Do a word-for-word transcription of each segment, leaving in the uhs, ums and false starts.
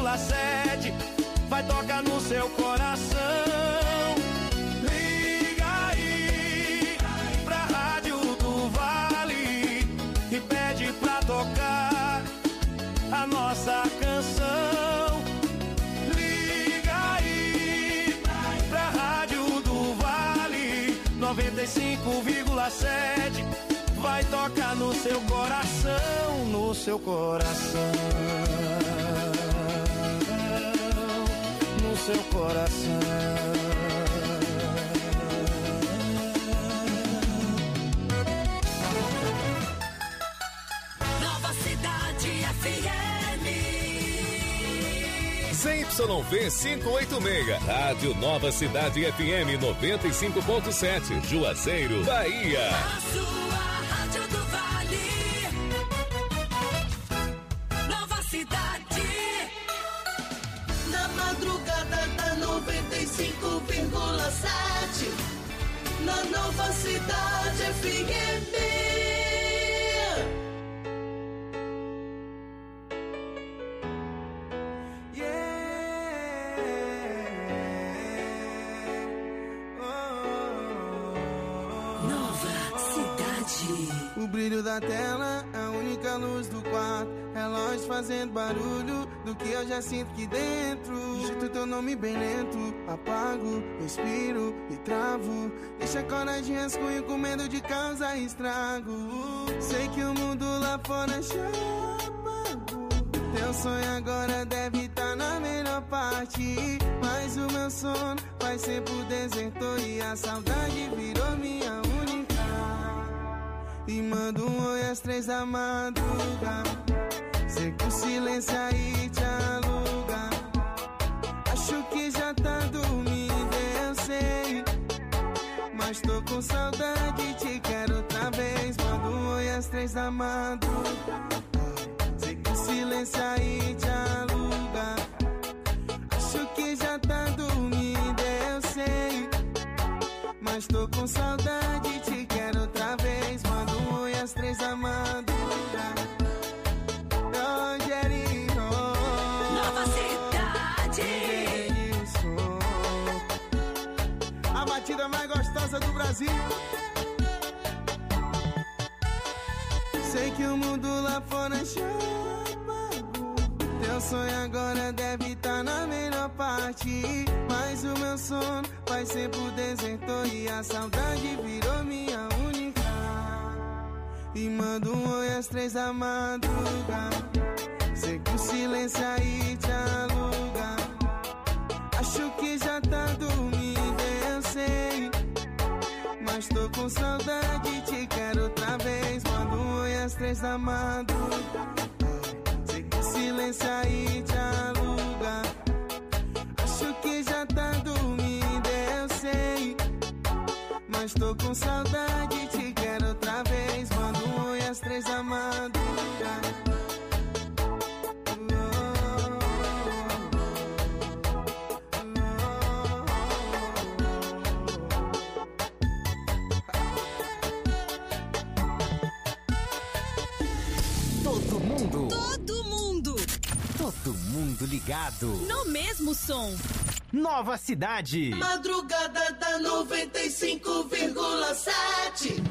vírgula sete vai tocar no seu coração. Liga aí pra Rádio do Vale e pede pra tocar a nossa canção. Liga aí pra Rádio do Vale noventa e cinco vírgula sete vai tocar no seu coração, no seu coração, no seu coração. Nova Cidade F M Z Y V quinhentos e oitenta e seis, Rádio Nova Cidade F M noventa e cinco ponto sete, Juazeiro, Bahia. A sua Rádio do Vale. Nova Cidade. Na madrugada da noventa e cinco vírgula sete, na Nova Cidade F M. O brilho da tela, a única luz do quarto, relógio fazendo barulho do que eu já sinto aqui dentro. Digito teu nome bem lento, apago, respiro e travo. Deixa a coragem rascunho com medo de causar estrago. Sei que o mundo lá fora chama. Teu sonho agora deve estar na melhor parte, mas o meu sono vai ser pro desertor e a saudade virou minha única. E mando um oi às três da madruga. Sei que o silêncio aí te aluga. Acho que já tá dormindo, eu sei, mas tô com saudade, te quero outra vez. Mando um oi às três da madruga. Sei que o silêncio aí te aluga. Acho que já tá dormindo, eu sei, mas tô com saudade, te quero outra vez. Mando um oi às três da madrugada. Rogerinho, Nova Cidade. Isso. A batida mais gostosa do Brasil. Sei que o mundo lá fora chama. Teu sonho agora deve estar na melhor parte, mas o meu sono vai ser pro desertor e a saudade virou minha única. E mando um oi às três da madruga. Sei que o silêncio aí te aluga. Acho que já tá dormindo, eu sei, mas tô com saudade, te quero outra vez. Mando um oi às três da madruga. Sei que o silêncio aí te aluga. Acho que já tá dormindo, eu sei, mas tô com saudade, te quero outra vez. Mando um oi às três da madrugada. Todo mundo. Todo mundo. Todo mundo ligado. No mesmo som. Nova Cidade. Madrugada da noventa e cinco vírgula sete.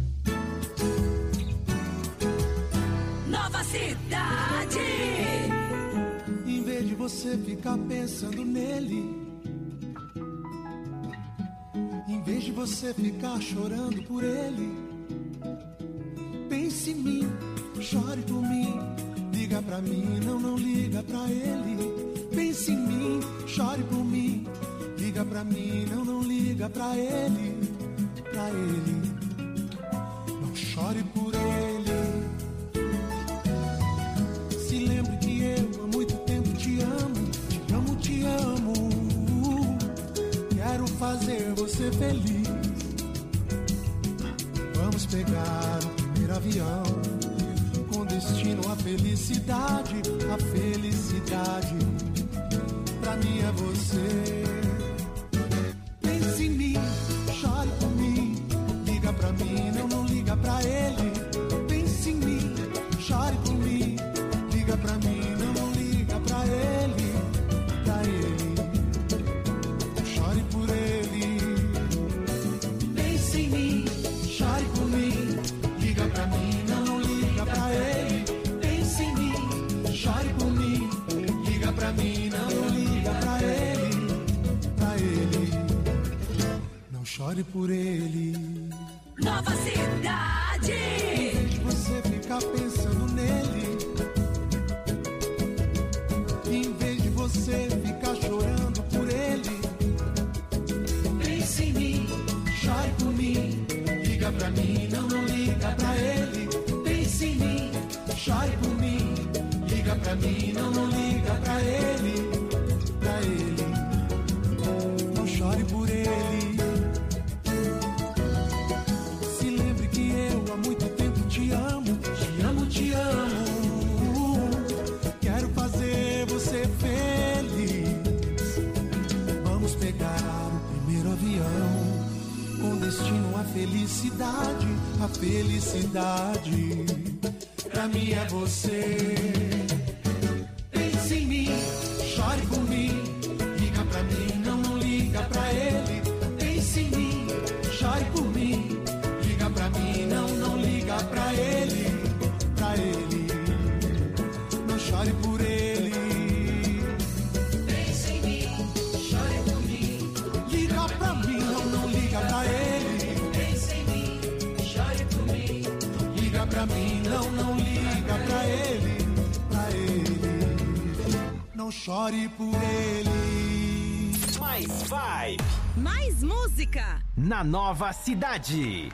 Nova Cidade. Em vez de você ficar pensando nele, em vez de você ficar chorando por ele, pense em mim, chore por mim, liga pra mim, não, não liga pra ele. Pense em mim, chore por mim, liga pra mim, não, não liga pra ele, pra ele. Não chore por ele. Se lembre que eu há muito tempo te amo, te amo, te amo. Quero fazer você feliz. Vamos pegar o primeiro avião com destino à felicidade, a felicidade. Pra mim é você. Pense em mim, chore por mim, liga pra mim, não, não liga pra ele. Pense em mim, chore por mim, liga pra mim, não, não liga pra ele. chore por ele. Nova Cidade. Em vez de você ficar pensando nele, em vez de você ficar chorando por ele, pense em mim, chore por mim. Liga pra mim, não, não liga pra ele. Pense em mim, chore por mim. Liga pra mim, não, não liga pra ele. Pra ele, não chore por ele. Se lembre que eu há muito tempo te amo. Te amo, te amo. Quero fazer você feliz. Vamos pegar o primeiro avião com destino à felicidade. A felicidade pra mim é você. Pense em mim, chore por mim. Liga pra mim, não, não liga pra ele. Pense em mim, chore por mim. Liga pra mim, não, não liga pra ele. Pra ele, não chore por ele. Pense em mim, chore por mim. Liga pra mim, não, não liga pra ele. Pense em mim, chore por mim. Liga pra mim, não, não liga pra ele. Pra ele, não chore por ele. Mais vibe. Mais música. Na Nova Cidade.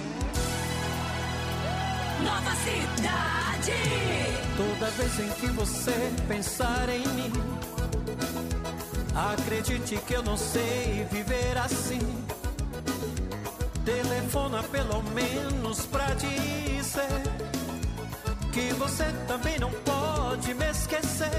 Nova Cidade. Toda vez em que você pensar em mim, acredite que eu não sei viver assim. Telefona pelo menos pra dizer que você também não pode me esquecer.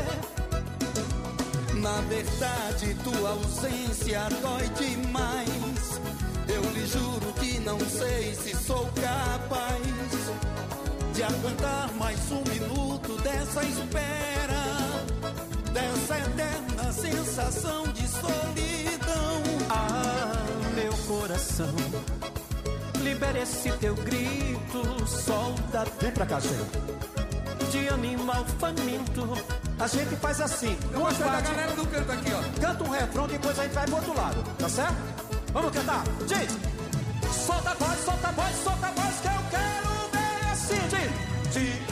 Na verdade, tua ausência dói demais. Eu lhe juro que não sei se sou capaz de aguentar mais um minuto dessa espera, dessa eterna sensação de solidão. Ah, meu coração, libere esse teu grito, solta. Vem pra cá, Sheila. De animal faminto. A gente faz assim. Eu mostro a galera do canto aqui, ó. Canta um refrão, depois a gente vai pro outro lado, tá certo? Vamos cantar? Diz! Solta a voz, solta a voz, solta a voz que eu quero ver assim. Diz! Diz!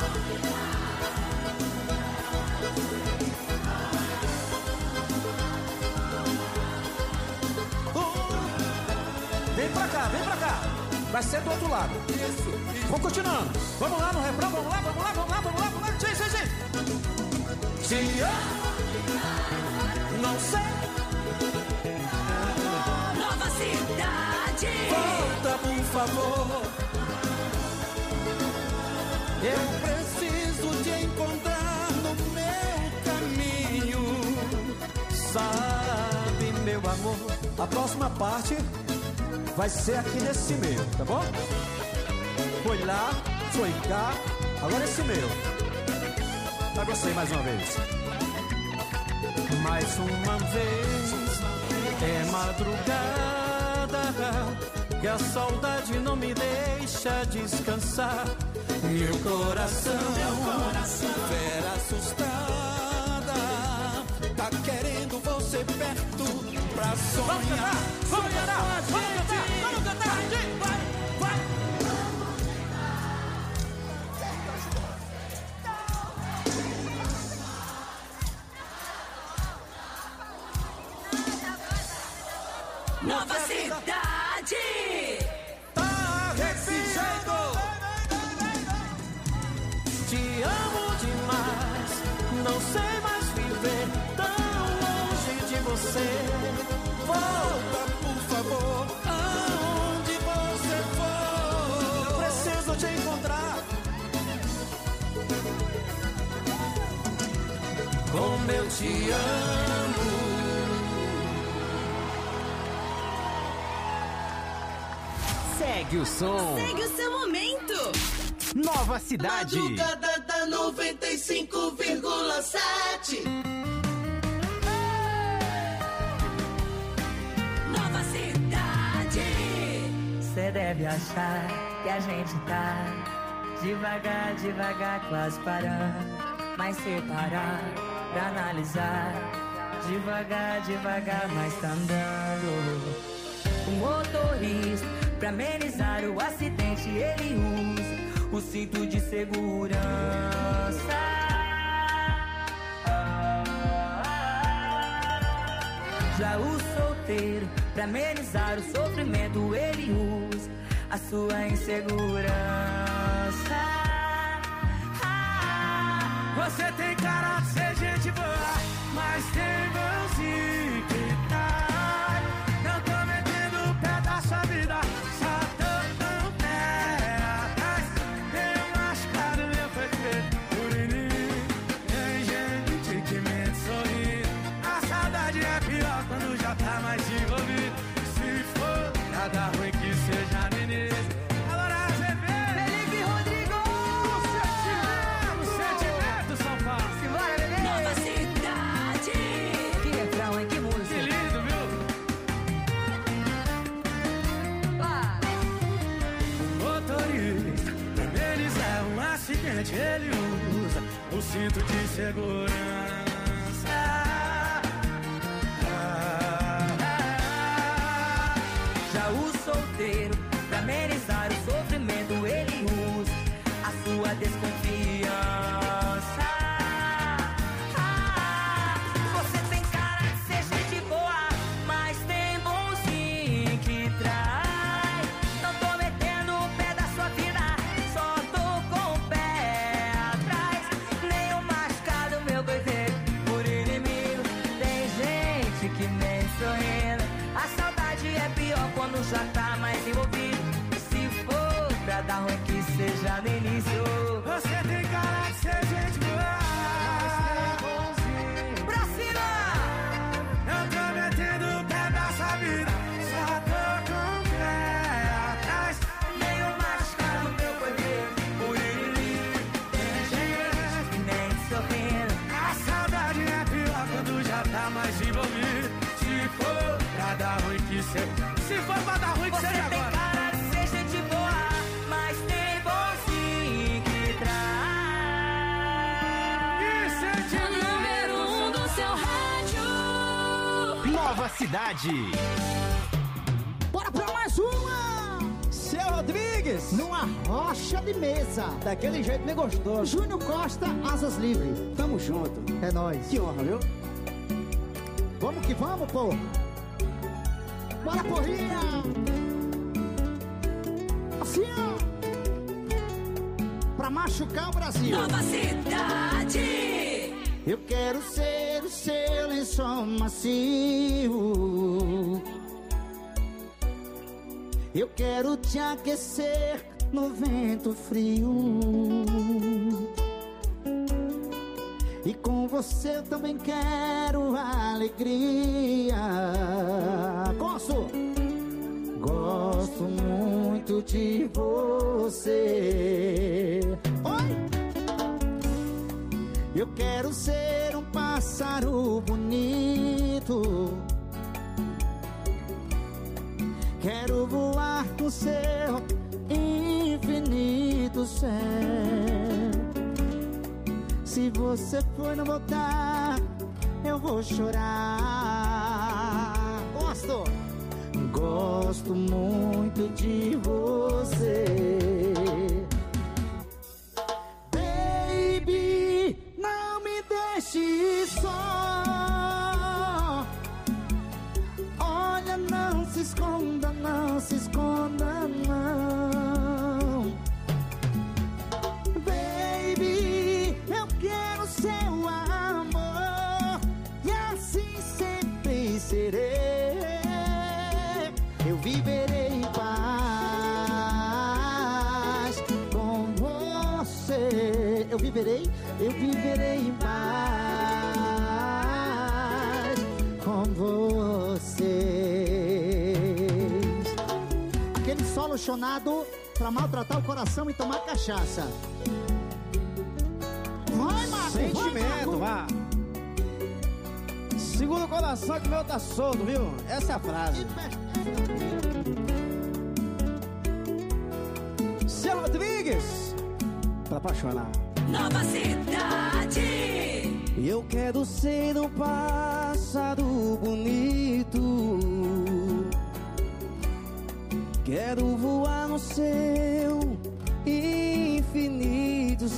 Uh, vem pra cá, vem pra cá. Vai ser do outro lado. Isso, isso. Vamos continuando. Vamos lá no refrão, vamos lá, vamos lá, vamos lá, vamos lá, vamos lá. Diz, diz, diz! Te amo, não sei. Nova Cidade. Volta, por favor. Eu preciso te encontrar no meu caminho. Sabe, meu amor, a próxima parte vai ser aqui nesse meio, tá bom? Foi lá, foi cá, agora esse meio. Pra você mais uma vez. Mais uma vez é madrugada e a saudade não me deixa descansar. Meu coração, meu coração, vera assustada, tá querendo você perto pra sonhar. Vamos cantar, vamos cantar, vamos cantar, vamos cantar, vai, vai. Nova Cidade. Tá desse jeito. Te amo demais, não sei mais viver tão longe de você. Volta, por favor, aonde você for. Eu preciso te encontrar. Como eu te amo. Segue o som. Segue o seu momento. Nova Cidade. Madrugada da noventa e cinco vírgula sete. Nova Cidade. Cê deve achar que a gente tá devagar, devagar, quase parando. Mas se parar pra analisar, devagar, devagar, mas tá andando. O motorista, pra amenizar o acidente, ele usa o cinto de segurança. Já o solteiro, pra amenizar o sofrimento, ele usa a sua insegurança. Você tem cara de ser gente boa, mas tem mãozinho que tá. Não tô metendo o pé da sua vida, só tô com o pé atrás. Tenho machucado meu perfeito por inimigo. Tem gente que mente sorrindo. A saudade é pior quando já tá mais envolvido. Se for pra dar ruim que seja no início. Agora você vê Felipe Rodrigo! sentimento, São Paulo. Simbora, bebê! Nova Cidade. Que refrão, hein? Que música! Que lindo, viu? Vai! Motorista, pra eles é um acidente, ele usa o cinto de segurança. Já o solteiro, pra amenizar o sofrimento, ele usa a sua desconfiança. Você tem cara de ser gente boa, mas tem bonzinho que traz. Não tô metendo o pé da sua vida, só tô com o pé atrás. Nenhum machucado, meu coiteiro, por inimigo. Tem gente que mente sorrindo. A saudade é pior quando já tá mais envolvido. Se for pra dar ruim que seja no início. Você tem cara de ser gente boa, Pra cima! não tô metendo o pé da sua vida, só tô com o pé atrás. Nenhum machucado, meu coiteiro, por inimigo. Tem gente que mente sorrindo. A saudade é pior quando já tá mais envolvido. Se for pra dar ruim que seja, se for pra dar ruim que Você seja tem agora. cara de ser gente boa, mas tem bonzinho que traz. A número um do seu rádio. Nova Cidade. Bora pra mais uma! Seu Rodrigues, Numa rocha de mesa. daquele jeito bem gostoso. Júnior Costa, Asas Livres. Tamo junto. É nóis. Que honra, viu? Vamos que vamos, pô. Bora, porrinha. Assim, ó. Pra machucar o Brasil. Nova Cidade. Eu quero ser o seu lençol macio. Eu quero te aquecer no vento frio. E com você eu também quero alegria. Gosto, gosto muito de você. Oi! Eu quero ser um pássaro bonito. Quero voar no seu infinito céu. Se você for não voltar, eu vou chorar. Gosto, gosto muito de você. Baby, não me deixe só. Olha, não se esconda, não se esconda, não. Baby, eu quero seu amor e assim sempre serei. Eu viverei em paz com você. Eu viverei, eu viverei em paz com vocês. Aquele solo chonado pra maltratar o coração e tomar cachaça. Vai, Marco, Sentimento, vai, vá. Segura o coração que o meu tá solto, viu? Essa é a frase. Seu Rodrigues, pra apaixonar. Nova Cidade. Eu quero ser um pássaro bonito. Quero voar no seu infinito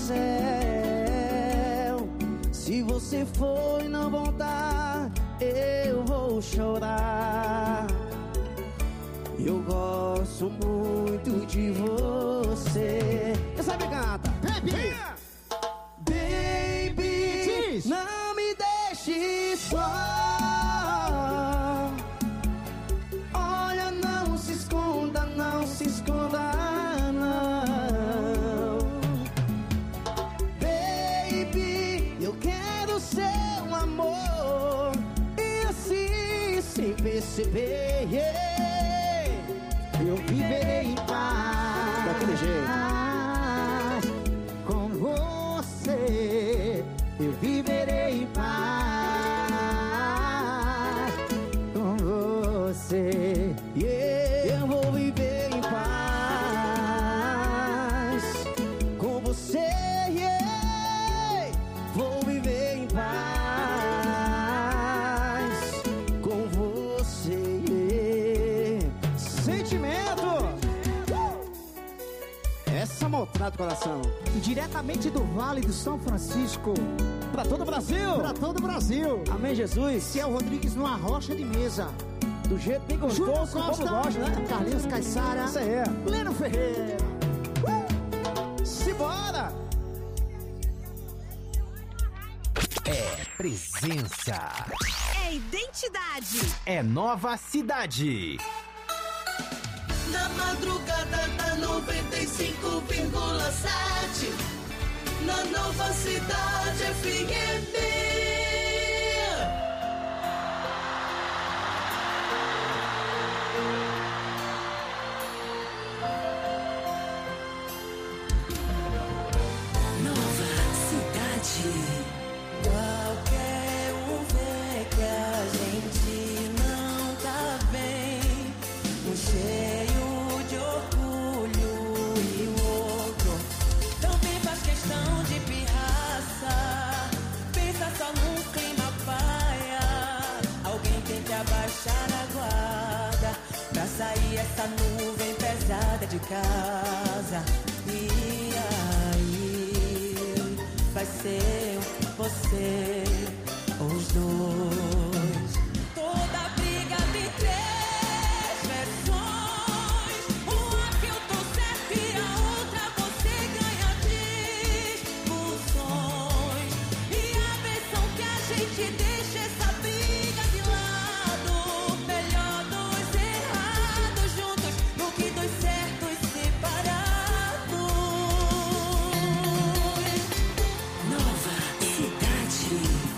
céu. Se você for e não voltar, eu vou chorar. Eu gosto muito de você. Quem sabe canta? Baby! Baby, não me deixe só. Olha, não se esconda, não se esconda, não. Baby, eu quero seu amor. E assim, sem perceber, eu viverei em paz. Daquele jeito. Com você, eu viverei em paz. Com você, yeah, eu vou viver em paz. Com você, yeah, vou viver em paz. Com você, yeah. Sentimento. Essa maltrata o coração. Diretamente do Vale do São Francisco. Pra todo o Brasil. Pra todo o Brasil. Amém, Jesus. Ciel Rodrigues numa rocha de mesa. Do jeito bem gostoso, Júnior que o povo Costa, gosta, né? Carlinhos Caissara. Isso aí. Leno Ferreira. Uh! Simbora! É presença. É identidade. É Nova Cidade. Na madrugada da noventa e cinco vírgula sete, na Nova Cidade F M. Nova Cidade. Qualquer um vê que a gente não tá bem, um cheio de orgulho e o outro também faz questão de pirraça. Pensa só num clima paia, alguém tem que abaixar a guarda pra sair essa nuvem pesada de casa. E aí vai ser você, os dois. Toda briga de três versões, uma que eu tô certo e a outra você ganha discussões. E a versão que a gente deixa essa briga de lado, melhor dois errados juntos do que dois certos separados. Nova Cidade.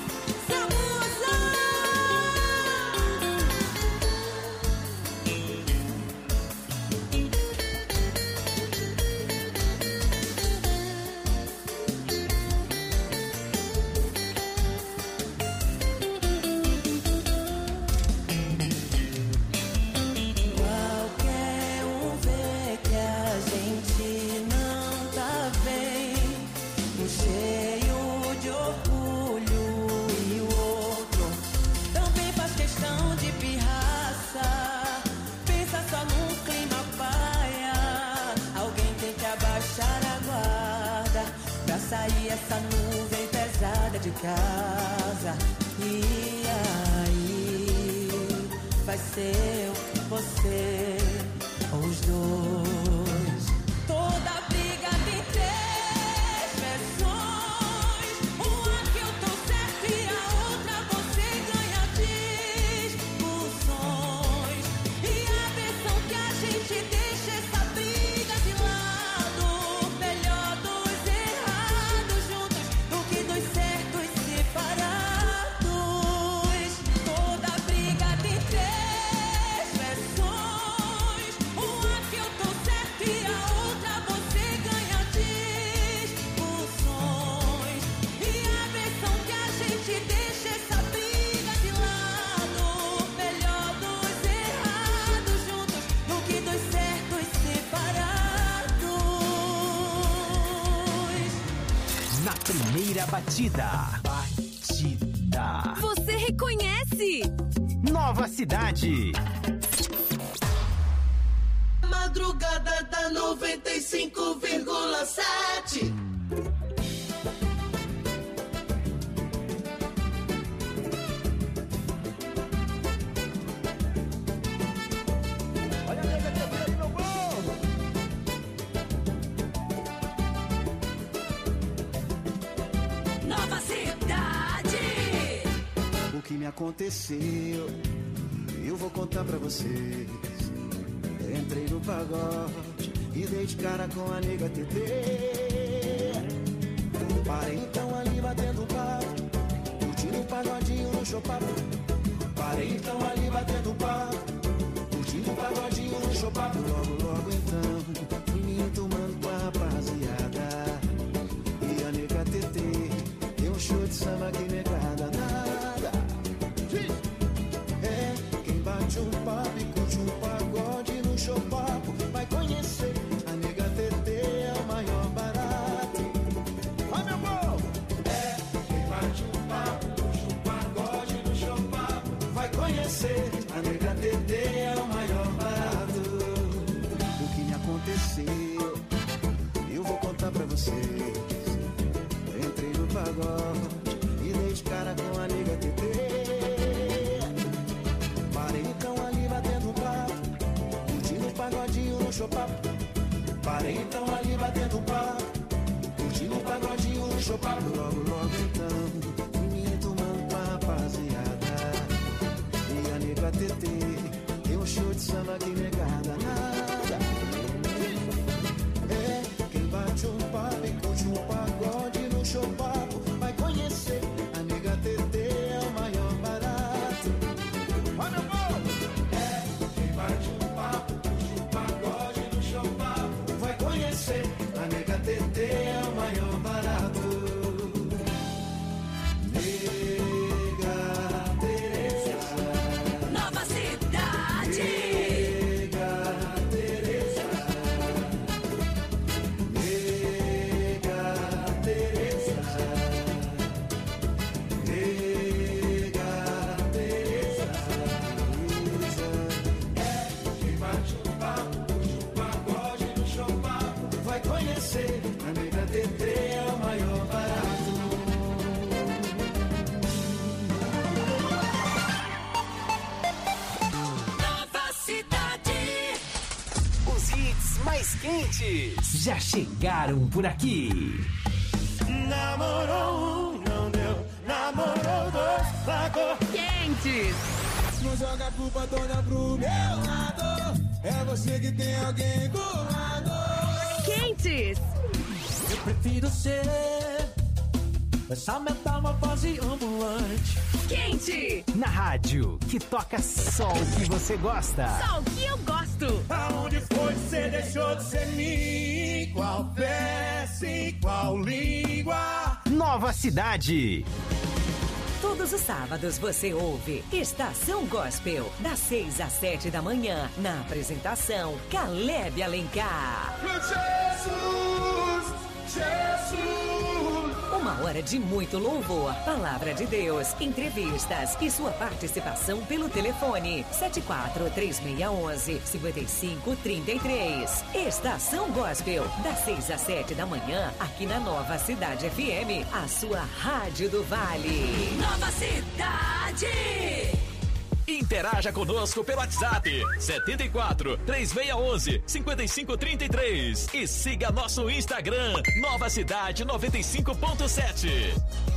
Qualquer um vê que a gente não tá bem, um cheio de orgulho e o outro também faz questão de pirraça. Pensa só num clima paia, alguém tem que abaixar a guarda pra sair essa nuvem pesada de casa. E aí vai ser você, os dois. Toda briga de três versões, uma que eu tô certo e a outra você ganha discussões. E a versão que a gente deixa essa briga de lado, melhor dois errados juntos do que dois certos separados. Toda briga de três versões, uma que eu tô certo e a outra você ganha discussões. E a versão que a gente deixa essa briga de lado, melhor dois errados juntos do que dois certos separados. Na primeira batida. Batida. Você reconhece? Nova Cidade. Madrugada da noventa e cinco vírgula sete. Nova Cidade. O que me aconteceu, eu vou contar pra vocês. Entrei no pagode e dei de cara com a nega T T. Parei então ali batendo papo, curtindo um pagodinho no chopapo. Parei então ali batendo papo, curtindo um pagodinho no chopapo. Logo, logo então, fui me tomando com a rapaziada. E a nega T T deu um show de samba que negada nada. É, quem bate um papo e curte um pagode no chopapo vai conhecer. A nega T T é o maior barato. Vai, meu povo! É, quem bate um papo, curte um pagode no chopapo vai conhecer. A nega T T é o maior barato. O que me aconteceu, eu vou contar pra vocês. Entrei no pagode e dei de cara com a nega T T. Parei então ali batendo papo, curtindo um pagodinho no chopapo. Parei então ali batendo papo, curtindo um pagodinho no chopapo. Logo, logo então, fui me tomando com a rapaziada. E a nega T T deu um show de samba que negada nada. É, quem bate um papo e curte um pagode no chopapo vai conhecer. A nega T T é o maior barato. Vai, meu povo! É, quem bate um papo, curte um pagode no chopapo vai conhecer. A nega T T é o maior barato. Nega Teresa. Nova Cidade. Nega Teresa. Nega Teresa. Nega Teresa. É, quem bate um papo, curte um pagode no chopapo vai conhecer. A nega T T é o maior barato. Nova Cidade. Os hits mais quentes já chegaram por aqui. Namorou um, não deu. Namorou dois, largou. Quentes. Não joga a culpa toda pro meu lado. É você que tem alguém do lado. Quentes. Eu prefiro ser essa metamorfose ambulante. Quente. Na rádio, que toca só o que você gosta. Só o que eu gosto. Aonde foi que você deixou de ser mim? Qual peça e qual língua? Nova Cidade. Todos os sábados você ouve Estação Gospel, das seis às sete da manhã, na apresentação Caleb Alencar. Jesus, Jesus. Uma hora de muito louvor, palavra de Deus, entrevistas e sua participação pelo telefone sete quatro três seis um um cinco cinco três três. Estação Gospel, das seis às sete da manhã, aqui na Nova Cidade F M, a sua rádio do Vale. Nova Cidade. Interaja conosco pelo WhatsApp sete quatro três seis um um cinco cinco três três e siga nosso Instagram Nova Cidade noventa e cinco ponto sete.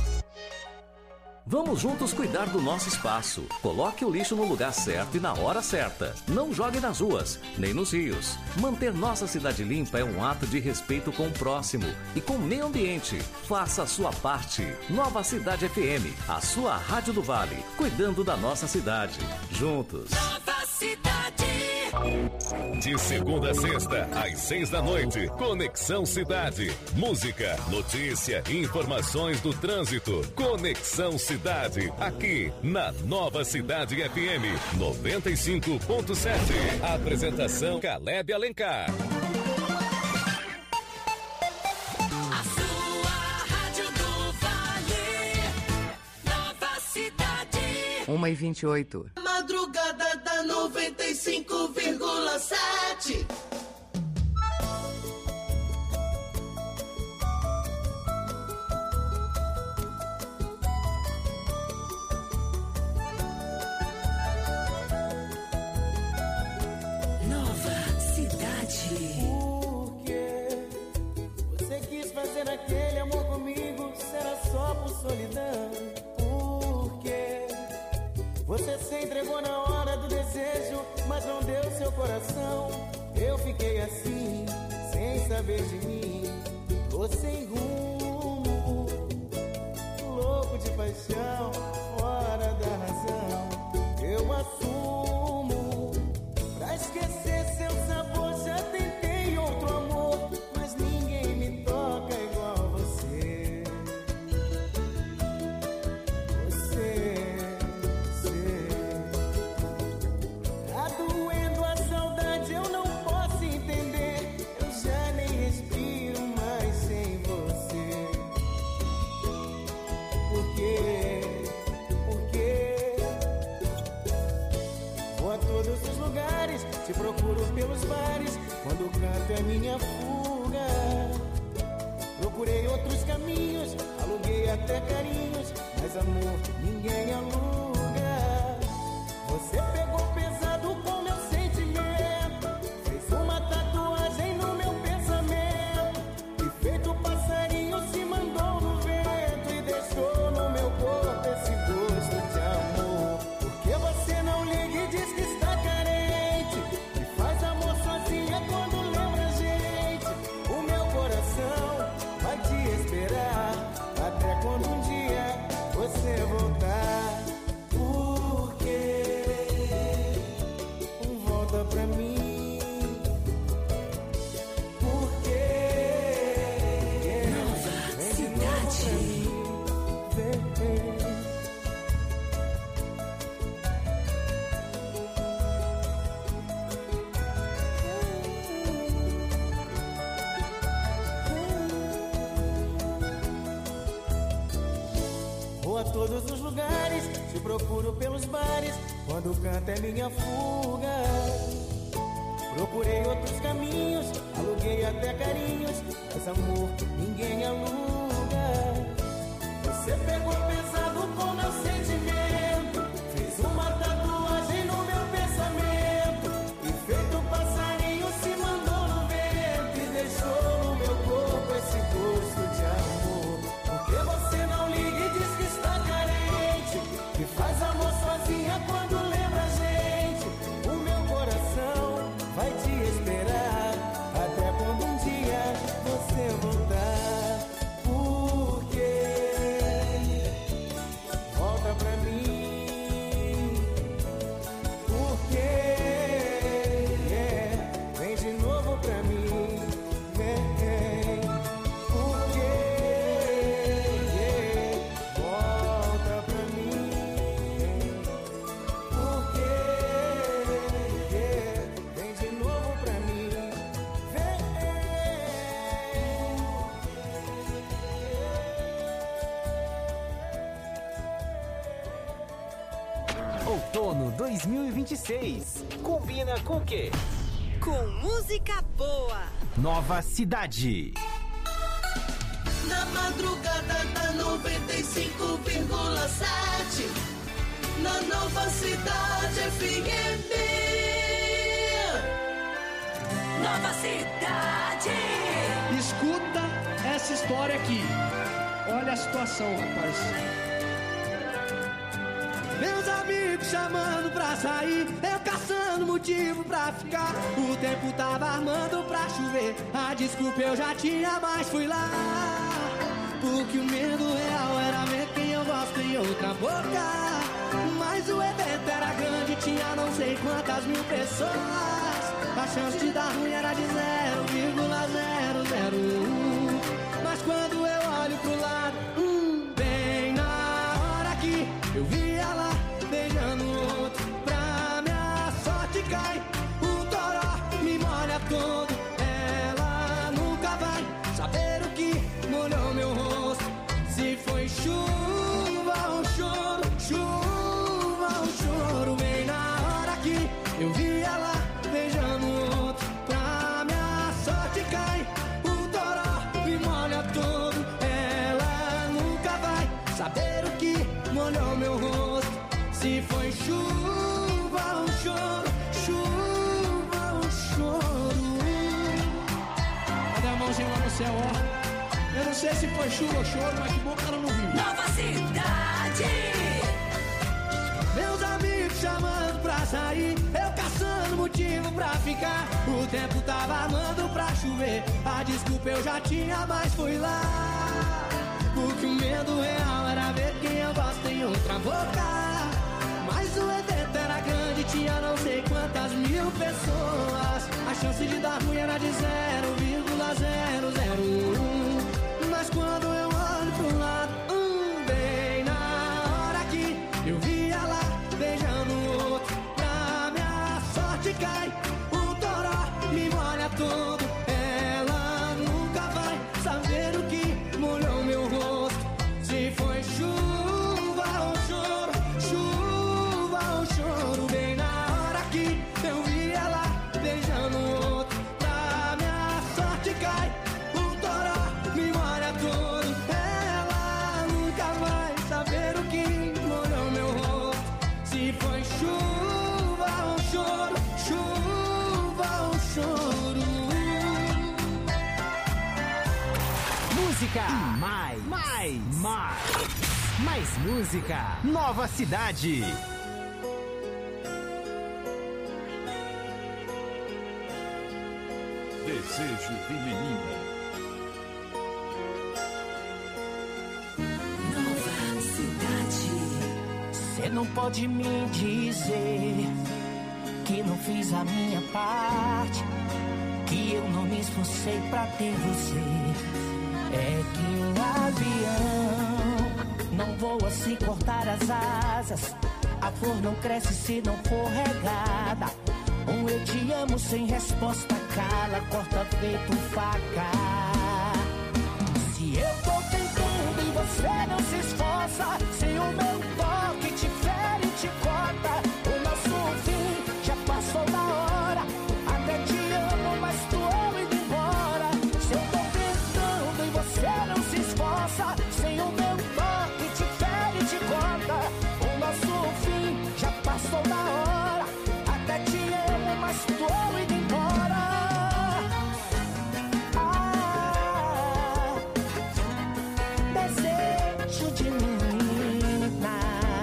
Vamos juntos cuidar do nosso espaço. Coloque o lixo no lugar certo e na hora certa. Não jogue nas ruas, nem nos rios. Manter nossa cidade limpa é um ato de respeito com o próximo e com o meio ambiente. Faça a sua parte. Nova Cidade F M, a sua rádio do Vale, cuidando da nossa cidade. Juntos. Nova Cidade. De segunda a sexta, às seis da noite, Conexão Cidade. Música, notícia, informações do trânsito. Conexão Cidade, aqui na Nova Cidade F M noventa e cinco ponto sete. Apresentação Caleb Alencar. A sua rádio do Vale. Nova Cidade. uma e vinte e oito. Madrugada da noventa e cinco vírgula sete. cidade. Vou a todos os lugares, te procuro pelos bares, quando canto é minha fuga. Procurei outros caminhos, aluguei até carinhos, mas amor ninguém aluga. Você pegou pesado com meu sentimento, fez uma tatuagem no meu pensamento, e feito um passarinho se mandou no vento e deixou no meu corpo esse gosto de amor. Porque você não liga e diz que está carente, que faz amor sozinha quando lembra a gente. O meu coração vai te esperar até quando um dia você voltar. Porque volta pra mim. Porque yeah, vem de novo pra mim. Yeah. Porque yeah, volta pra mim. Porque yeah, vem de novo pra mim. Outono dois mil e vinte e seis. Combina com o quê? Com música boa. Nova Cidade. Na madrugada da noventa e cinco vírgula sete, na Nova Cidade F M. Nova Cidade. Escuta essa história aqui. Olha a situação, rapaz. Meus amigos chamando pra sair, eu caçando motivo pra ficar. O tempo tava armando pra chover, a desculpa eu já tinha, mas fui lá. Porque o medo real era ver quem eu gosto em outra boca. Mas o evento era grande, tinha não sei quantas mil pessoas. A chance de dar ruim era de zero vírgula zero zero um. Mas quando eu olho pro lado, hum, bem na hora que eu vi ela beijando outro, pra minha sorte cai o toró, me molha todo. Ela nunca vai saber o que molhou meu rosto. Se foi chuva ou choro, chuva ou choro. Bem na hora que eu vi ela beijando outro, pra minha sorte cai o toró, me molha todo. Ela nunca vai saber o que molhou meu rosto. Se foi chuva ou choro, chuva ou choro. Cadê a mãozinha lá no céu, ó? Eu não sei se foi chuva ou choro, mas que bom que ela não viu. Nova Cidade. Meus amigos chamando pra sair, eu caçando motivo pra ficar. O tempo tava armando pra chover, a desculpa eu já tinha, mas fui lá. Porque o medo real era ver quem eu gosto em outra boca. Mas o evento era grande, tinha não sei quantas mil pessoas. A chance de dar ruim era de zero vírgula zero zero um. Mas quando eu olho pro lado, hum, bem na hora que eu vi ela beijando o outro, pra minha sorte cai o toró, me molha todo. Ela nunca vai saber o que molhou meu rosto. Se foi chuva ou choro, chuva ou choro. Bem na hora que eu vi ela beijando o outro, pra minha sorte cai o toró, me molha todo. Ela nunca vai saber o que molhou meu rosto. Se foi chuva ou choro, chuva ou choro. Música mais, mais, mais, mais música. Nova Cidade. Desejo feminino. Nova Cidade. Cê não pode me dizer que não fiz a minha parte, que eu não me esforcei pra ter você. É que um avião se cortar as asas. A flor não cresce se não for regada. Um eu te amo sem resposta cala, corta feito faca. Se eu tô tentando e você não se esforça, se o meu toque te fere e te corta, o nosso fim já passou da hora. Até te amo, mas tu ama indo embora. Se eu tô tentando e você não se esforça, sem o meu toque te fere e te corta, o nosso fim já passou da hora. Até te amo, mas tu ama indo embora. Ah, desejo de menina.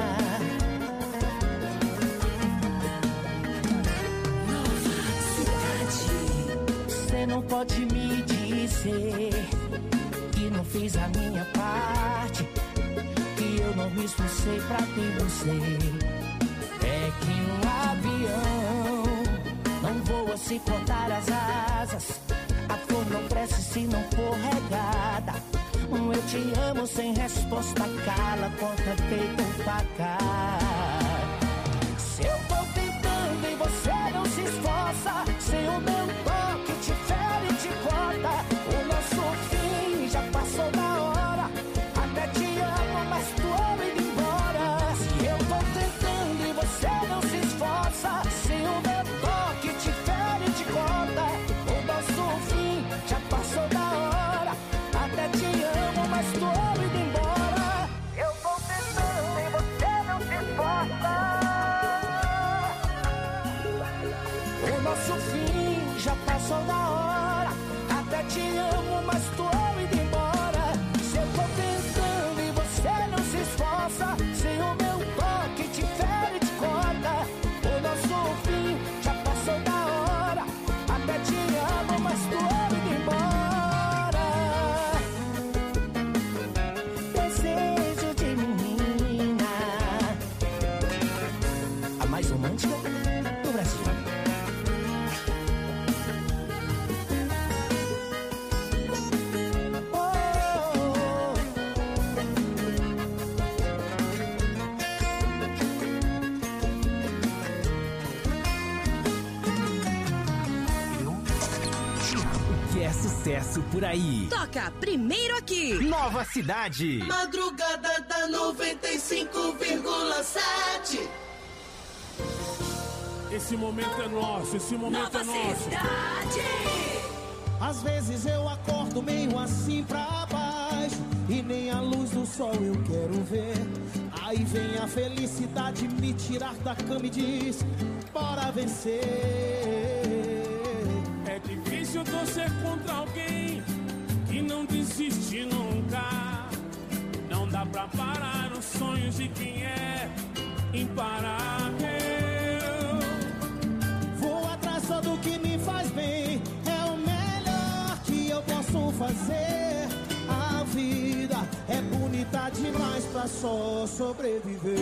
Você não pode me dizer que não fiz a minha parte, que eu não me esforcei pra ter você. É que um avião não voa se cortar as asas. A flor não cresce se não for regada. Um eu te amo sem resposta cala, corta feito um faca. Se eu tô tentando e você não se esforça, sem o meu toque te fere e te corta, o nosso fim já passou da hora. Até te amo, mas tu ama indo embora. Se eu tô tentando e você não se esforça, se o meu toque te fere e te corta, o nosso fim já passou da hora. Até te amo, mas tu ama indo embora. Eu tô tentando e você não se esforça, o nosso fim já passou da hora. Até te amo, mas tu ama indo embora. Se eu tô tentando e você não se esforça, se o meu toque te fere e te corta, o nosso fim já passou da hora. Até te amo, mas tu ama indo embora. Desejo de menina, a mais romântica do Brasil. Que é sucesso por aí. Toca primeiro aqui. Nova Cidade. Madrugada da noventa e cinco vírgula sete. Esse momento é nosso, esse momento Nova é nosso. Cidade. Às vezes eu acordo meio assim pra baixo, e nem a luz do sol eu quero ver. Aí vem a felicidade me tirar da cama e diz: bora vencer. É difícil torcer contra alguém que não desiste nunca. Não dá pra parar os sonhos de quem é imparável. Vou atrás só do que me faz bem, é o melhor que eu posso fazer. A vida é bonita demais pra só sobreviver.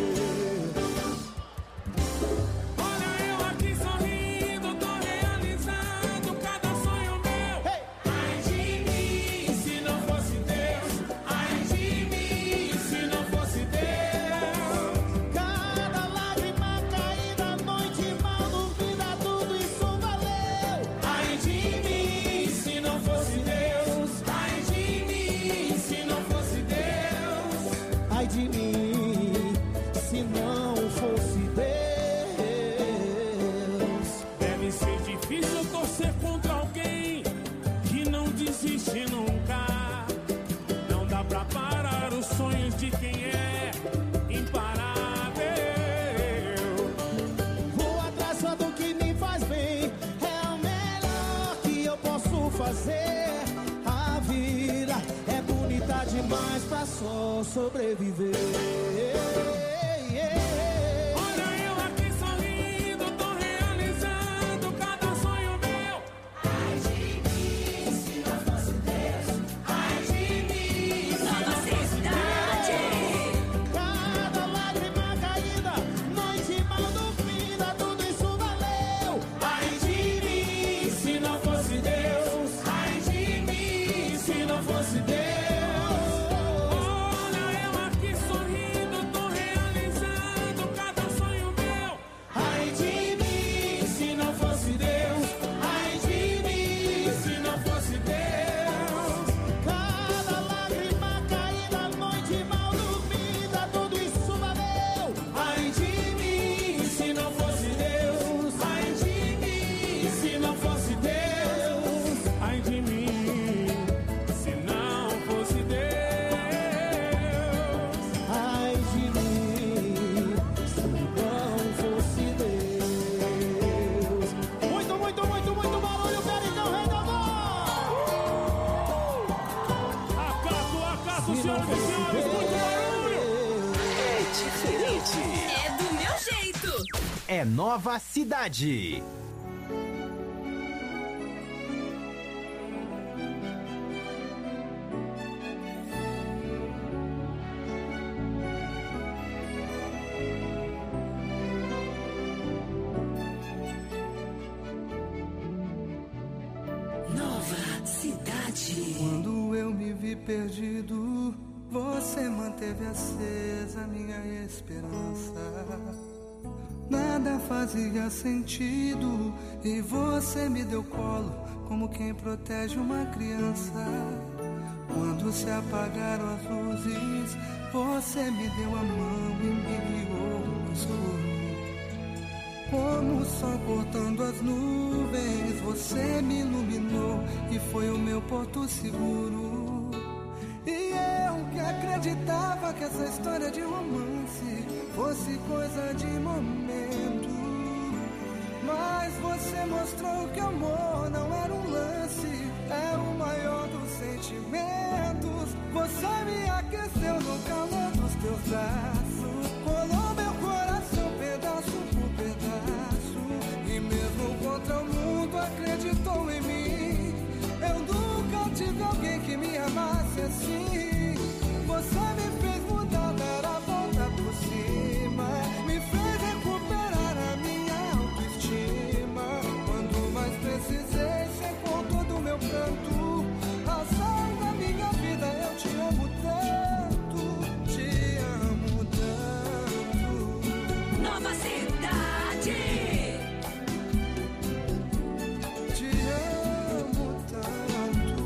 Olha eu aqui sorrindo, tô realizando cada sonho meu. Hey! Ai de mim, se não fosse Deus. Ai de mim, se não fosse Deus. Cada lágrima caída, noite mal dormida, tudo isso valeu. Ai de mim, se não fosse Deus. Ai de mim, se não fosse Deus. Ai de mim, se não fosse Deus. Deve ser difícil torcer contra alguém que não desiste nunca. Não dá pra parar os sonhos de quem é imparável. Vou atrás só do que me faz bem, é o melhor que eu posso fazer. A vida é bonita demais pra só sobreviver. Olha eu aqui sorrindo, tô realizando cada sonho meu. Ai de mim, se não fosse Deus. Ai de mim, se não fosse Deus. Cada lágrima caída, noite mal dormida, tudo isso valeu. Ai de mim, se não fosse Deus. Ai de mim, se não fosse Deus. Olha eu aqui sorrindo, tô que não fosse Deus. É diferente. É do meu jeito. É Nova Cidade. Nova Cidade. Quando eu me vi perdido, você manteve acesa minha esperança. Nada fazia sentido e você me deu colo como quem protege uma criança. Quando se apagaram as luzes, você me deu a mão e me guiou no escuro. Como o sol cortando as nuvens, você me iluminou e foi o meu porto seguro. E eu que acreditava que essa história de romance fosse coisa de momento, mas você mostrou que amor não era um lance, é o maior dos sentimentos. Você me aqueceu no calor dos teus braços, colou meu coração pedaço por pedaço, e mesmo contra o mundo acreditou em mim. Eu nunca tive alguém que me amasse assim. Você me fez mudar, dar a volta por cima, me fez recuperar a minha autoestima. Quando mais precisei, secou todo o meu canto. Razão da minha vida, eu te amo tanto, te amo tanto. Nova Cidade. Te amo tanto.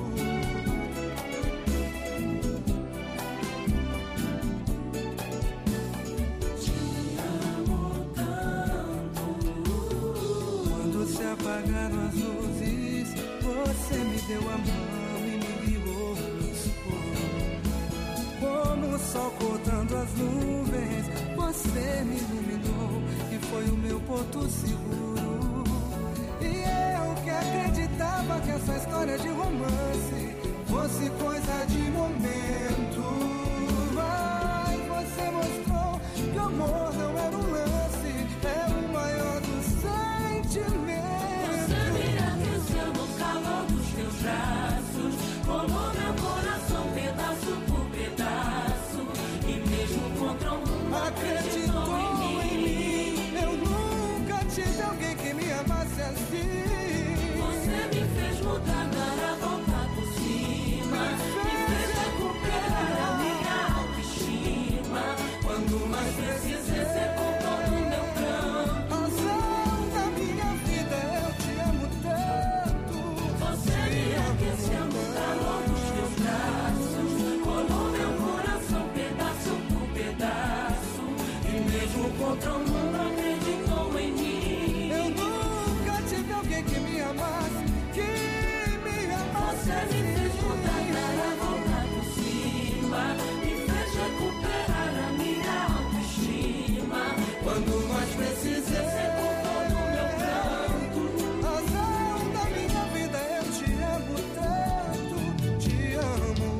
Te amo tanto. Quando se apagaram as luzes, você me deu a mão e me guiou no escuro. Como o sol cortando as nuvens, você me iluminou e foi o meu porto seguro. E eu que acreditava que essa história de romance fosse coisa de momento, mas você mostrou que o amor não era um lance, é o maior dos sentimentos. Você me aqueceu no calor dos teus braços, colou meu coração pedaço por pedaço, e mesmo contra o mundo acreditou em mim. Eu nunca tive alguém que me amasse assim. Você me fez mudar, dar a volta por cima, me fez recuperar a minha autoestima. Quando mais precisei, secou todo o meu pranto. Razão da minha vida, eu te amo tanto. Você me aqueceu no calor dos teus braços, colou meu coração pedaço por pedaço, e mesmo contra o mundo acreditou em mim. Eu nunca tive alguém que me amasse, que me amasse. Você me fez mudar, dar a volta por cima, me fez recuperar a minha autoestima. Quando mais precisei, secou todo o meu pranto. Razão da minha vida, eu te amo tanto, te amo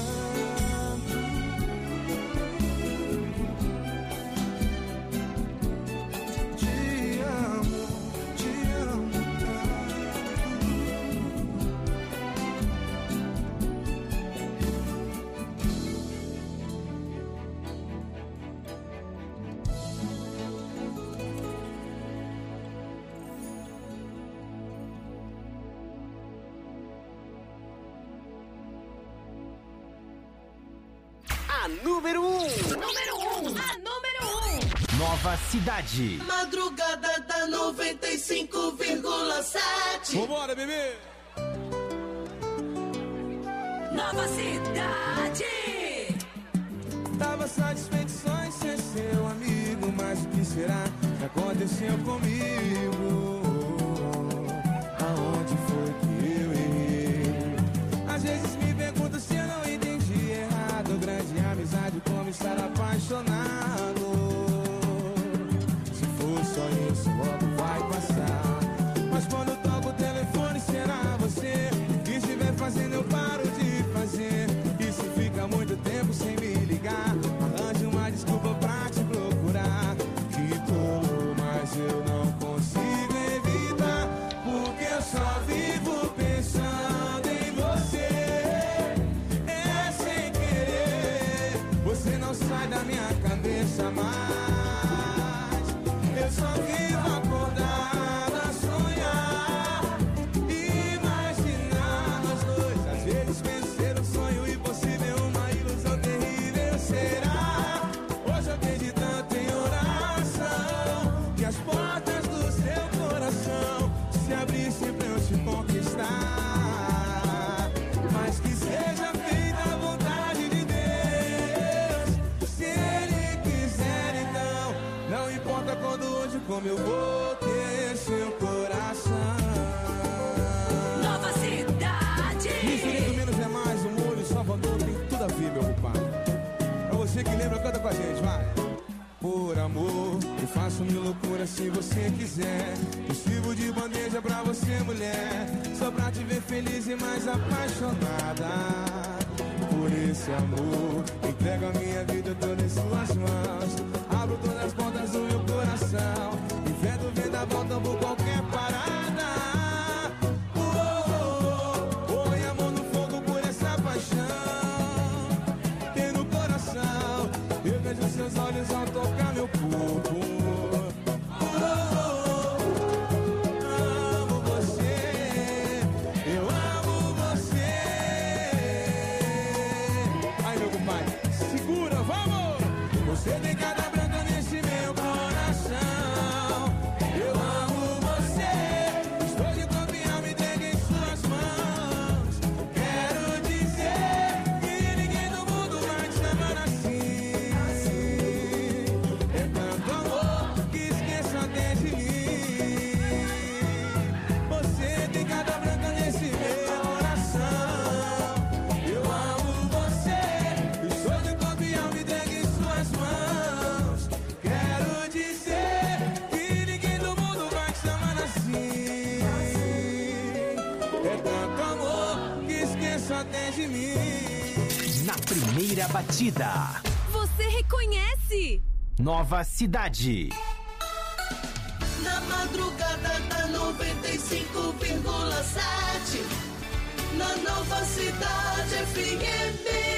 tanto. Te amo, te amo A número um. Número um. A número um. Nova Cidade. Madrugada da noventa e cinco vírgula sete. Vambora, bebê! Nova Cidade. Tava satisfeito só em ser seu amigo, mas o que será que aconteceu comigo? Aonde foi que eu errei? Às vezes me pergunto se eu não entendi errado. Grande amizade, como estar apaixonado. Se for só isso, logo vai passar. Mas quando toco o telefone, será você? E se estiver fazendo, eu paro de fazer. E se fica muito tempo, vez a mais. Eu só vivo acordado a sonhar, imaginar nós dois. Às vezes vencer um sonho impossível, uma ilusão terrível será. Hoje eu perdi tanto em oração, que as portas do seu coração se abrissem pra eu te conquistar. Mas que seja feita a vontade de Deus, se Ele quiser então. Não importa quando, hoje, como eu vou ter seu coração. Nova cidade. Infinito menos é mais, um olho, Salvador tem tudo a ver, meu compadre. Pra você que lembra, canta com a gente, vai. Por amor, eu faço mil loucuras se você quiser. Eu sirvo de bandeja pra você, mulher, só pra te ver feliz e mais apaixonada. Por esse amor, entrego a minha vida toda em suas mãos. Abro todas as portas do meu coração e vendo vendaval, por qualquer parada. Oh, oh, oh, põe a mão no fogo por essa paixão. Tem no coração, eu vejo seus olhos ao tocar meu corpo. Oh, oh, oh, amo você, eu amo você. Aí, meu compadre, segura, vamos! Você tem cada branca nesse meu coração. Eu amo você, estou de corpo e alma entregue em suas mãos. Quero dizer que ninguém no mundo vai te amar assim. É tanto amor que esqueço até de mim. Você tem cada branca nesse meu coração. Eu amo você, estou de corpo e alma entregue em suas mãos. Quero dizer que ninguém no mundo vai te amar assim. É tanto amor que esqueço até de mim. Na primeira batida, Você reconhece? Nova Cidade. Na madrugada da noventa e cinco vírgula sete, na Nova Cidade F M.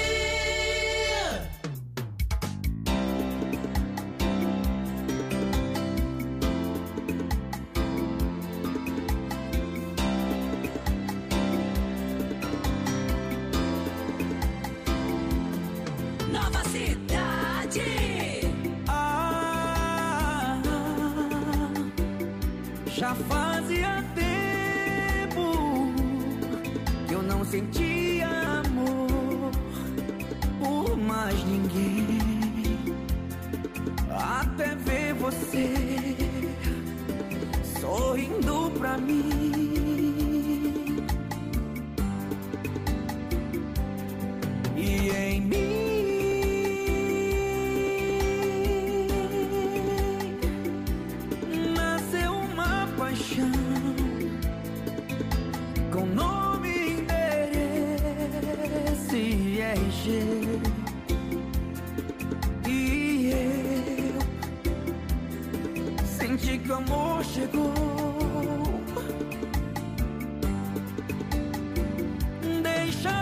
Nova cidade. Ah, já fazia tempo que eu não sentia amor por mais ninguém. Até ver você sorrindo pra mim e em mim nasceu uma paixão com nome, endereço e R G. E eu senti que o amor chegou. Deixa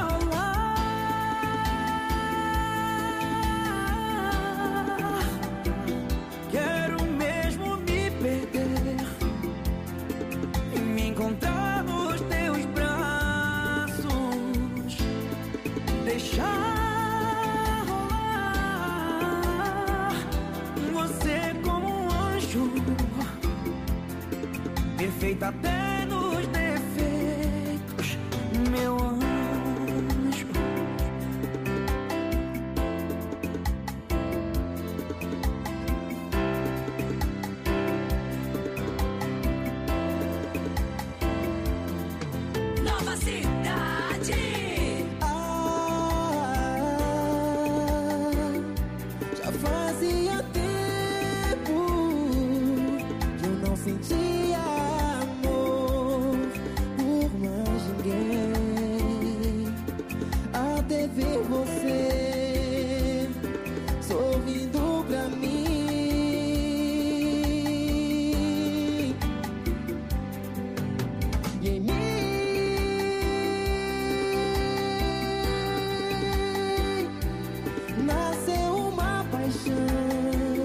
rolar. Quero mesmo me perder e me encontrar nos teus braços. Deixar rolar. Você como um anjo, perfeita até nos defeitos, meu anjo. Nova cidade. Já fazia tempo que eu não sentia amor por mais ninguém. Até ver você sorrindo pra mim e em mim nasceu uma paixão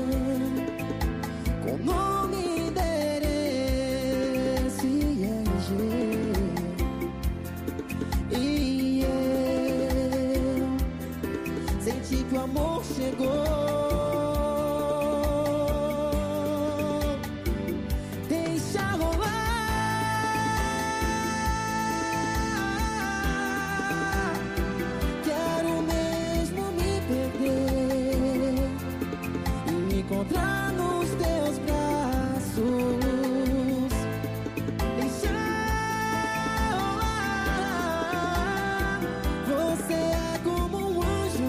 chegou. Deixa rolar. Quero mesmo me perder e me encontrar nos teus braços. Deixa rolar. Você é como um anjo,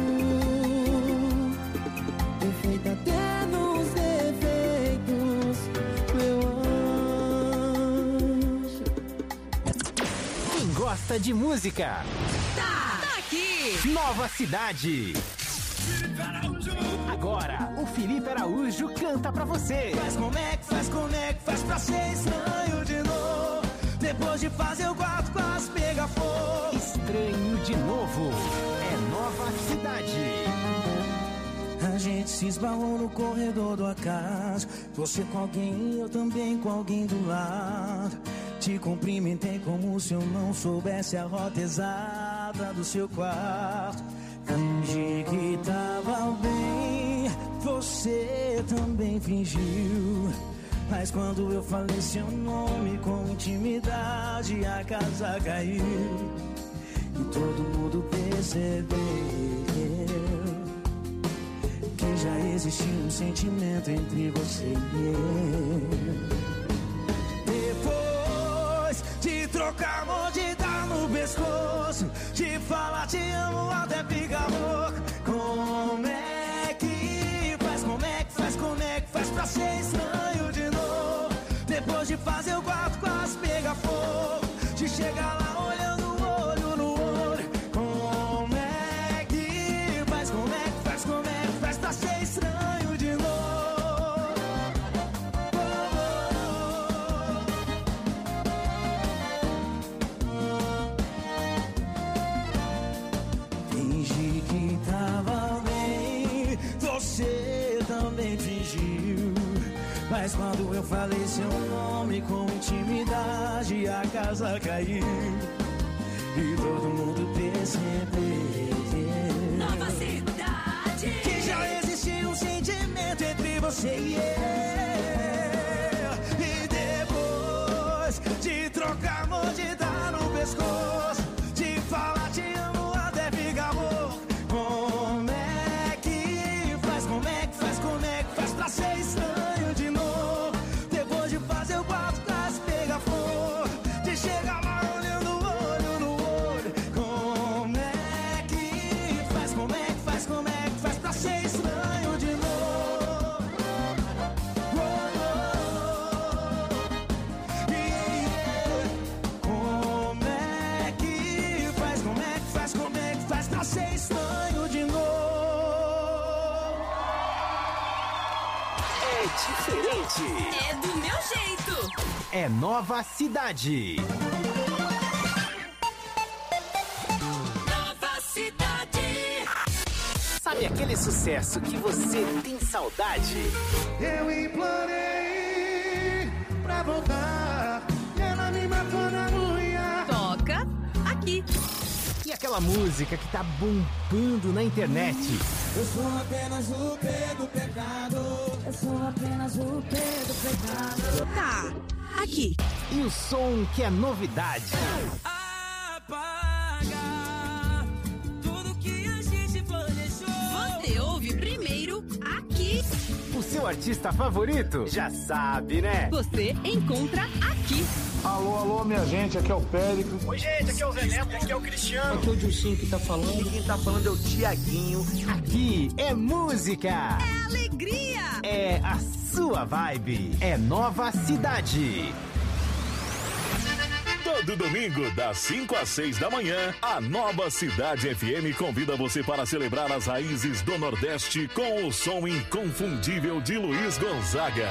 perfeita até nos defeitos, meu anjo. Quem gosta de música, Tá, tá aqui. Nova Cidade. Agora, o Felipe Araújo canta pra você. Faz como é que faz, como é que faz pra ser estranho de novo. Depois de fazer o quarto quase pega fogo. Estranho de novo. É Nova Cidade. A gente se esbarrou no corredor do acaso. Você com alguém, eu também com alguém do lado. Te cumprimentei como se eu não soubesse a rota exata do seu quarto. Fingi que tava bem, você também fingiu. Mas quando eu falei seu nome com intimidade, a casa caiu. E todo mundo percebeu que já existia um sentimento entre você e eu. Depois de trocar amor, de dar no pescoço, de falar te amo até ficar louco. Como é que faz, como é que faz, como é que faz pra ser estranho de novo? Depois de fazer o quarto quase pega fogo, de chegar lá olhando olho no olho. Como é que faz, como é que faz, como é que faz pra ser estranho de novo? Fingi que tava bem, você também fingiu. Mas quando eu falei seu nome com intimidade, a casa caiu. E todo mundo percebeu Nova Cidade. que já existia um sentimento entre você e eu. E depois de trocar amor, de dar no pescoço, de falar te amo até ficar louco. Como é que faz, como é que faz, como é que faz pra ser estranho de novo? Depois de fazer o quarto quase pega fogo, de chegar lá olhando olho no olho. Como é que faz, como é que faz, como é que faz pra ser estranho de novo? Oh, oh, yeah. Como é que faz, como é que faz, como é que faz pra ser estranho de novo? É diferente. É do meu jeito. É Nova Cidade. Nova Cidade. Sabe aquele sucesso que você tem saudade? Eu implorei pra voltar, ela me matou na unha. Toca aqui. E aquela música que tá bombando na internet? Eu sou apenas o P do pecado. Eu sou apenas o P do pecado. Tá aqui. E o som que é novidade? Apaga tudo que a gente planejou. Você ouve primeiro aqui. O seu artista favorito? Já sabe, né? Você encontra aqui. Alô, alô, minha gente, aqui é o Péricles. Oi, gente, aqui é o Zé Neto, aqui é o Cristiano. Aqui é o Dilcinho que tá falando. E quem tá falando é o Tiaguinho. Aqui é música. É alegria. É a sua vibe. É Nova Cidade. Todo domingo, das cinco às seis da manhã, a Nova Cidade F M convida você para celebrar as raízes do Nordeste com o som inconfundível de Luiz Gonzaga.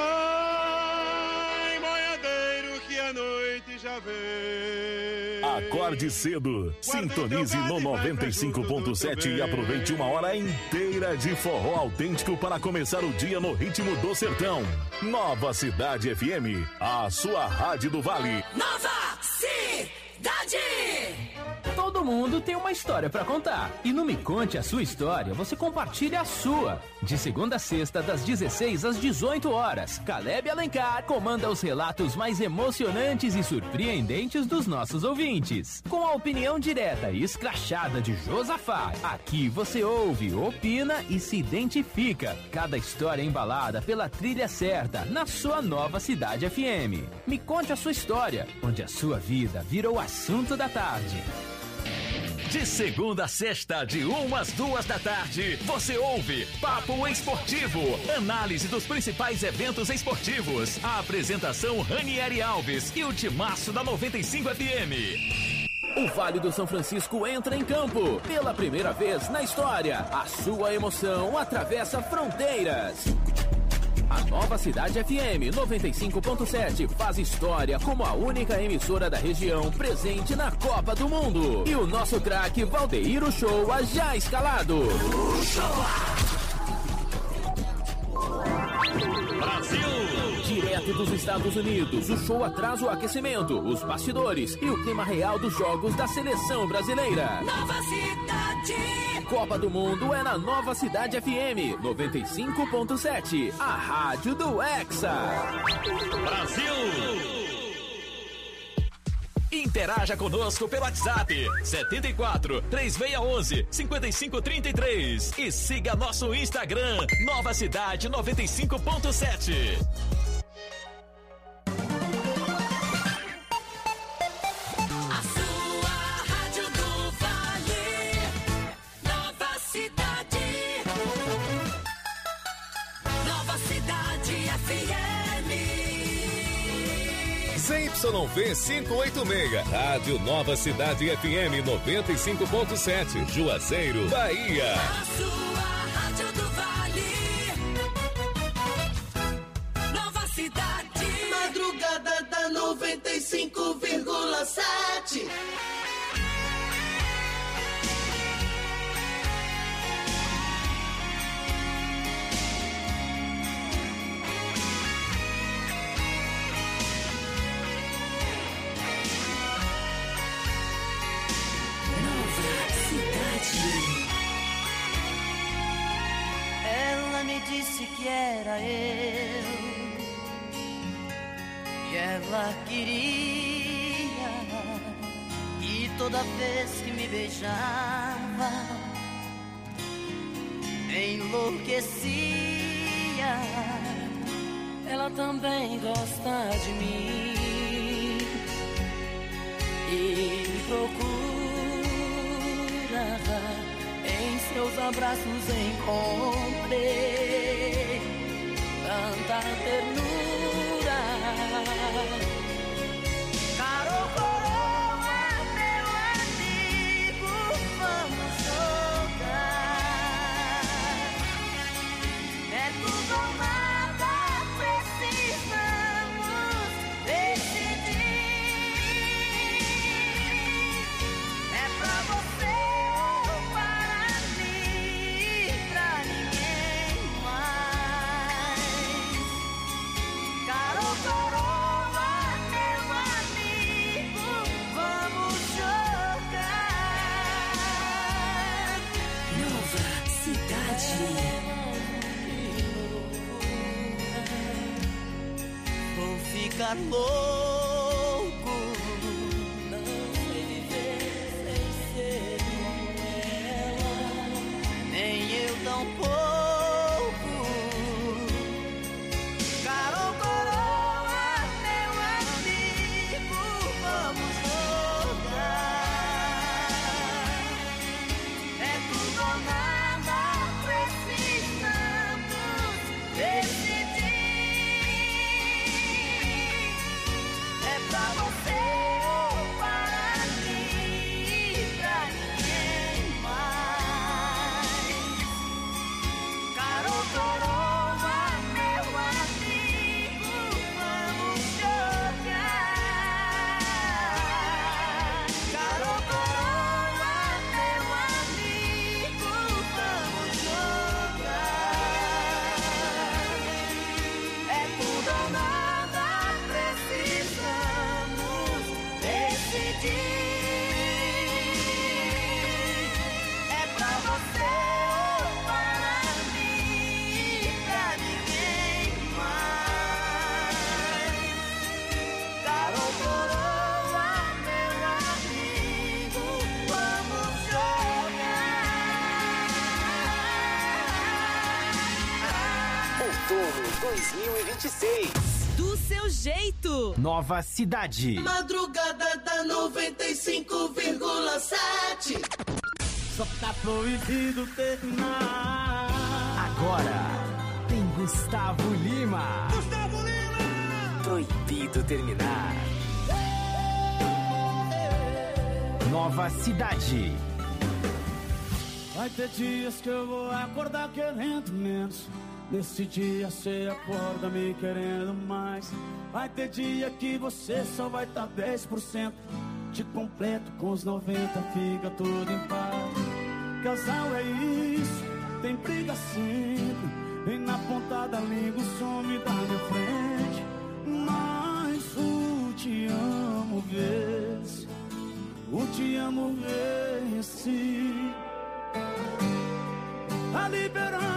Vai, boiadeiro, que a noite já veio. Acorde cedo, sintonize no noventa e cinco ponto sete e aproveite uma hora inteira de forró autêntico para começar o dia no ritmo do sertão. Nova Cidade F M, a sua rádio do Vale. Nova Cidade. Todo Todo mundo tem uma história pra contar. E no Me Conte a Sua História, você compartilha a sua. De segunda a sexta, das dezesseis às dezoito horas, Caleb Alencar comanda os relatos mais emocionantes e surpreendentes dos nossos ouvintes. Com a opinião direta e escrachada de Josafá, aqui você ouve, opina e se identifica. Cada história embalada pela trilha certa, na sua nova Cidade F M. Me Conte a Sua História, onde a sua vida virou assunto da tarde. De segunda a sexta, de uma às duas da tarde, você ouve Papo Esportivo, análise dos principais eventos esportivos. A apresentação Ranieri Alves e o timaço da noventa e cinco F M. O Vale do São Francisco entra em campo. Pela primeira vez na história, a sua emoção atravessa fronteiras. A nova Cidade F M noventa e cinco ponto sete faz história como a única emissora da região presente na Copa do Mundo. E o nosso craque Valdeir Uchoa já escalado. Brasil! Direto dos Estados Unidos, o show traz o aquecimento, os bastidores e o clima real dos jogos da seleção brasileira. Nova Cidade. Copa do Mundo é na Nova Cidade F M noventa e cinco ponto sete, a rádio do Hexa. Brasil! Interaja conosco pelo WhatsApp setenta e quatro, três seis um um, cinco cinco três três e siga nosso Instagram Nova Cidade noventa e cinco ponto sete. A sua rádio do Vale. Nova Cidade. Nova Cidade F M. Z Y V quinhentos e oitenta e seis, Rádio Nova Cidade F M noventa e cinco ponto sete, Juazeiro, Bahia. A sua rádio do Vale. Nova Cidade. Madrugada da noventa e cinco vírgula sete. Ela me disse que era eu, e ela queria, e toda vez que me beijava, enlouquecia. Ela também gosta de mim e me procura. Em seus abraços encontrei tanta ternura. Caro coroa, meu amigo, vamos jogar. É tudo ou nada, precisamos decidir. É pra você. Vou ficar louco, não sei viver sem ser com ela, nem eu tão pouco. Caro coroa, meu amigo, vamos jogar. É tudo ou nada, precisamos decidir. Outono dois mil e vinte e seis. Do seu jeito. Nova Cidade. Madrugada da noventa e cinco vírgula sete. Só tá proibido terminar. Agora tem Gustavo Lima. Gustavo Lima. Proibido terminar. Nova Cidade. Vai ter dias que eu vou acordar querendo menos. Nesse dia cê acorda me querendo mais. Vai ter dia que você só vai tá dez por cento. Te completo com os noventa, fica tudo em paz. Casal é isso, tem briga sempre. Vem na ponta da língua, some da minha frente. Mas o te amo vê-se, o te amo vê-se. A liberança